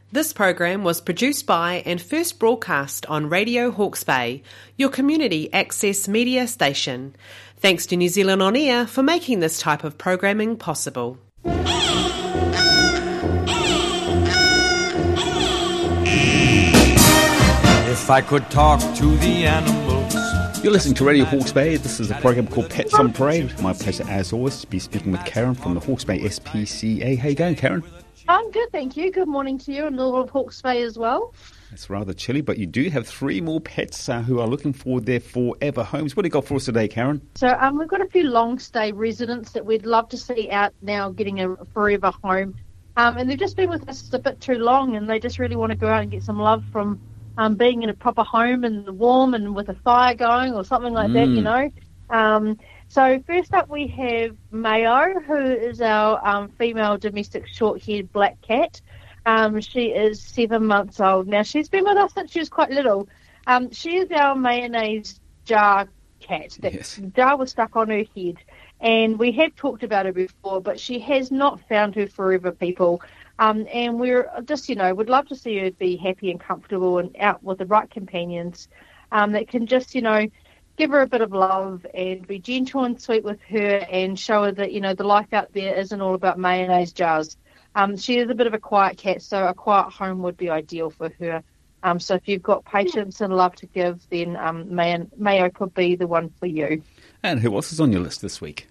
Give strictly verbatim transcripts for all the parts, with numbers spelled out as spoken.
This program was produced by and first broadcast on Radio Hawke's Bay, your community access media station. Thanks to New Zealand On Air for making this type of programming possible. If I could talk to the animals. You're listening to Radio Hawke's Bay. This is a program called Pets on Parade. My pleasure, as always, to be speaking with Karen from the Hawke's Bay S P C A. How you going, Karen? I'm good, thank you. Good morning to you and the Lord of Hawke's Bay as well. It's rather chilly, but you do have three more pets uh, who are looking for their forever homes. What do you got for us today, Karen? So um, we've got a few long-stay residents that we'd love to see out now getting a forever home. Um, and they've just been with us a bit too long, and they just really want to go out and get some love from um, being in a proper home and warm and with a fire going or something like mm. that, you know. Um, so first up we have Mayo, who is our um, female domestic short-haired black cat. Um, she is seven months old. Now, she's been with us since she was quite little. Um, she is our mayonnaise jar cat. That yes. jar was stuck on her head. And we have talked about her before, but she has not found her forever people. Um, and we're just, you know, would love to see her be happy and comfortable and out with the right companions um, that can just, you know, give her a bit of love and be gentle and sweet with her and show her that, you know, the life out there isn't all about mayonnaise jars. Um, she is a bit of a quiet cat, so a quiet home would be ideal for her. Um, so if you've got patience and love to give, then um, Mayo, Mayo could be the one for you. And who else is on your list this week?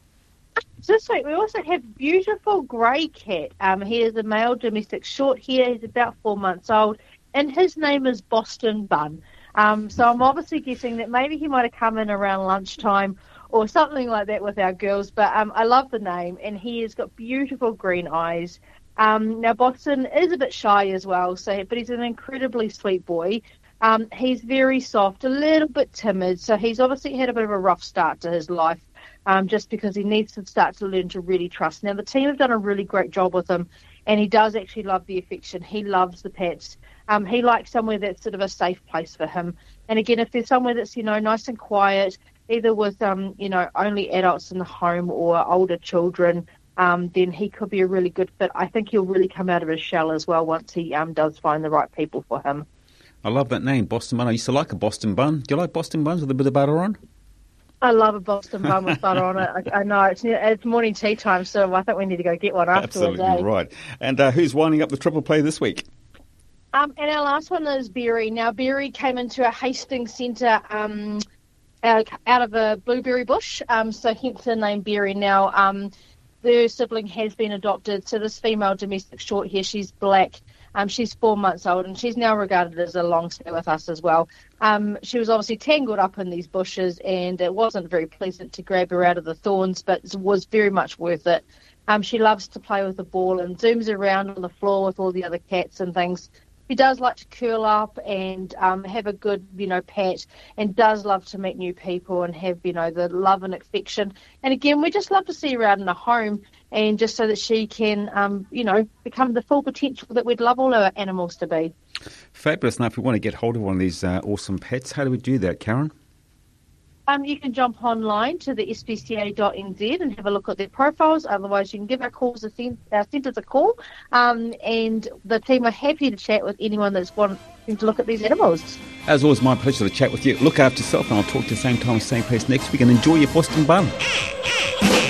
This week we also have beautiful grey cat. Um, he is a male domestic short hair. He's about four months old, and his name is Boston Bun. Um, so I'm obviously guessing that maybe he might have come in around lunchtime or something like that with our girls, but um, I love the name, and he has got beautiful green eyes. Um, now, Boston is a bit shy as well, so but he's an incredibly sweet boy. Um, he's very soft, a little bit timid, so he's obviously had a bit of a rough start to his life um, just because he needs to start to learn to really trust. Now, the team have done a really great job with him, and he does actually love the affection. He loves the pets. Um, he likes somewhere that's sort of a safe place for him. And again, if there's somewhere that's, you know, nice and quiet, either with, um, you know, only adults in the home or older children, um, then he could be a really good fit. I think he'll really come out of his shell as well once he um, does find the right people for him. I love that name, Boston Bun. I used to like a Boston Bun. Do you like Boston Buns with a bit of butter on? I love a Boston Bun with butter on it. I, I know. It's, it's morning tea time, so I think we need to go get one afterwards. Absolutely eh? right. And uh, who's winding up the triple play this week? Um, and our last one is Berry. Now, Berry came into a Hastings Centre um, out, out of a blueberry bush, um, so hence the name Berry. Now, um, their sibling has been adopted, so this female domestic short hair, she's black. Um, she's four months old, and she's now regarded as a long stay with us as well. Um, she was obviously tangled up in these bushes, and it wasn't very pleasant to grab her out of the thorns, but it was very much worth it. Um, she loves to play with the ball and zooms around on the floor with all the other cats and things. She does like to curl up and um, have a good, you know, pat, and does love to meet new people and have, you know, the love and affection. And again, we just love to see her out in a home, and just so that she can, um, you know, become the full potential that we'd love all our animals to be. Fabulous. Now, if we want to get hold of one of these uh, awesome pets, how do we do that, Karen? Um, you can jump online to the S P C A dot N Z and have a look at their profiles. Otherwise, you can give our calls a cent- our centres a call, um, and the team are happy to chat with anyone that's wanting to look at these animals. As always, my pleasure to chat with you. Look after yourself, and I'll talk to you the same time, same place next week, and enjoy your Boston Bun.